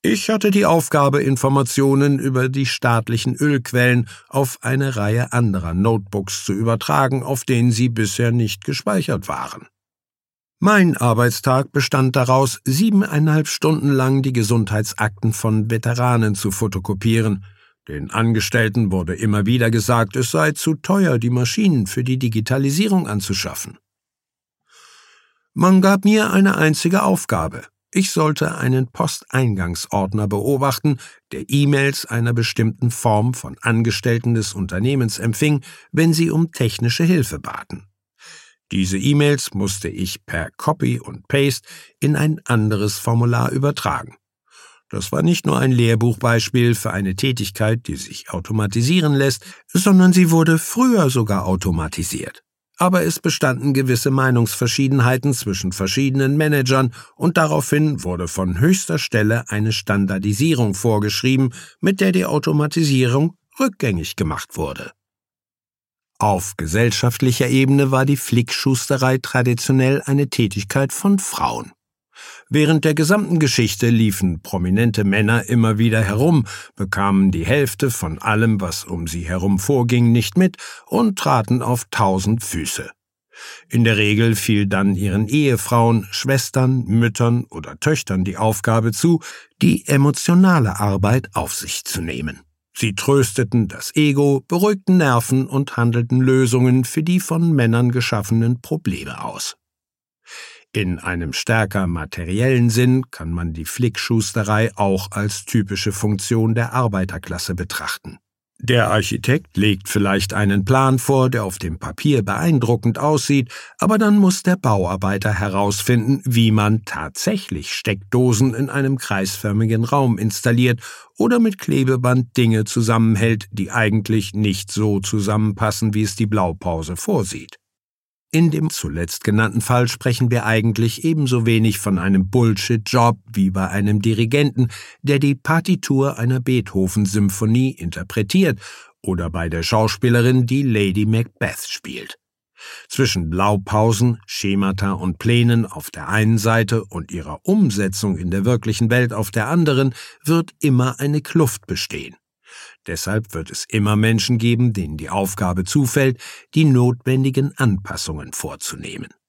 Ich hatte die Aufgabe, Informationen über die staatlichen Ölquellen auf eine Reihe anderer Notebooks zu übertragen, auf denen sie bisher nicht gespeichert waren. Mein Arbeitstag bestand daraus, 7,5 Stunden lang die Gesundheitsakten von Veteranen zu fotokopieren. Den Angestellten wurde immer wieder gesagt, es sei zu teuer, die Maschinen für die Digitalisierung anzuschaffen. Man gab mir eine einzige Aufgabe. Ich sollte einen Posteingangsordner beobachten, der E-Mails einer bestimmten Form von Angestellten des Unternehmens empfing, wenn sie um technische Hilfe baten. Diese E-Mails musste ich per Copy und Paste in ein anderes Formular übertragen. Das war nicht nur ein Lehrbuchbeispiel für eine Tätigkeit, die sich automatisieren lässt, sondern sie wurde früher sogar automatisiert. Aber es bestanden gewisse Meinungsverschiedenheiten zwischen verschiedenen Managern und daraufhin wurde von höchster Stelle eine Standardisierung vorgeschrieben, mit der die Automatisierung rückgängig gemacht wurde. Auf gesellschaftlicher Ebene war die Flickschusterei traditionell eine Tätigkeit von Frauen. Während der gesamten Geschichte liefen prominente Männer immer wieder herum, bekamen die Hälfte von allem, was um sie herum vorging, nicht mit und traten auf 1000 Füße. In der Regel fiel dann ihren Ehefrauen, Schwestern, Müttern oder Töchtern die Aufgabe zu, die emotionale Arbeit auf sich zu nehmen. Sie trösteten das Ego, beruhigten Nerven und handelten Lösungen für die von Männern geschaffenen Probleme aus. In einem stärker materiellen Sinn kann man die Flickschusterei auch als typische Funktion der Arbeiterklasse betrachten. Der Architekt legt vielleicht einen Plan vor, der auf dem Papier beeindruckend aussieht, aber dann muss der Bauarbeiter herausfinden, wie man tatsächlich Steckdosen in einem kreisförmigen Raum installiert oder mit Klebeband Dinge zusammenhält, die eigentlich nicht so zusammenpassen, wie es die Blaupause vorsieht. In dem zuletzt genannten Fall sprechen wir eigentlich ebenso wenig von einem Bullshit-Job wie bei einem Dirigenten, der die Partitur einer Beethoven-Symphonie interpretiert, oder bei der Schauspielerin, die Lady Macbeth spielt. Zwischen Blaupausen, Schemata und Plänen auf der einen Seite und ihrer Umsetzung in der wirklichen Welt auf der anderen wird immer eine Kluft bestehen. Deshalb wird es immer Menschen geben, denen die Aufgabe zufällt, die notwendigen Anpassungen vorzunehmen.